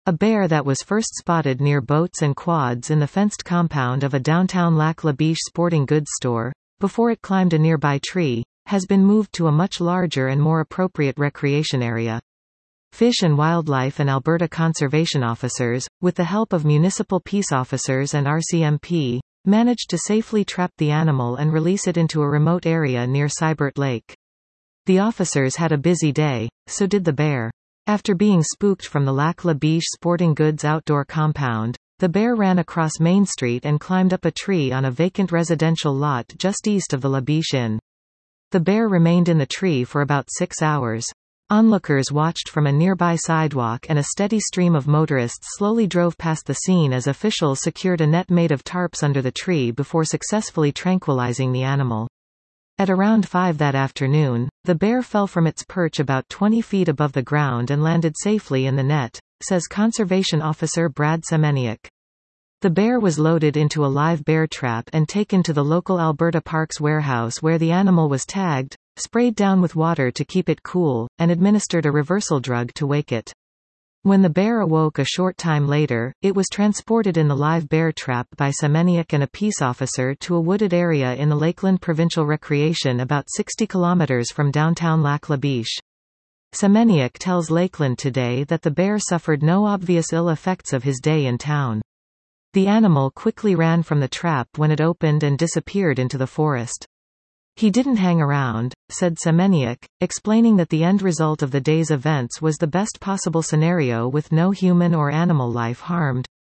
A bear that was first spotted near boats and quads in the fenced compound of a downtown Lac La Biche sporting goods store, before it climbed a nearby tree, has been moved to a much larger and more appropriate recreation area. Fish and Wildlife and Alberta conservation officers, with the help of municipal peace officers and RCMP, managed to safely trap the animal and release it into a remote area near Sibert Lake. The officers had a busy day, so did the bear. After being spooked from the Lac La Biche sporting goods outdoor compound, the bear ran across Main Street and climbed up a tree on a vacant residential lot just east of the La Biche Inn. The bear remained in the tree for about 6 hours. Onlookers watched from a nearby sidewalk and a steady stream of motorists slowly drove past the scene as officials secured a net made of tarps under the tree before successfully tranquilizing the animal. At around 5 that afternoon, the bear fell from its perch about 20 feet above the ground and landed safely in the net, says Conservation Officer Brad Semeniuk. The bear was loaded into a live bear trap and taken to the local Alberta Parks warehouse where the animal was tagged, sprayed down with water to keep it cool, and administered a reversal drug to wake it. When the bear awoke a short time later, it was transported in the live bear trap by Semeniuk and a peace officer to a wooded area in the Lakeland Provincial Recreation about 60 kilometers from downtown Lac La Biche. Semeniuk tells Lakeland Today that the bear suffered no obvious ill effects of his day in town. The animal quickly ran from the trap when it opened and disappeared into the forest. He didn't hang around, said Semeniuk, explaining that the end result of the day's events was the best possible scenario with no human or animal life harmed,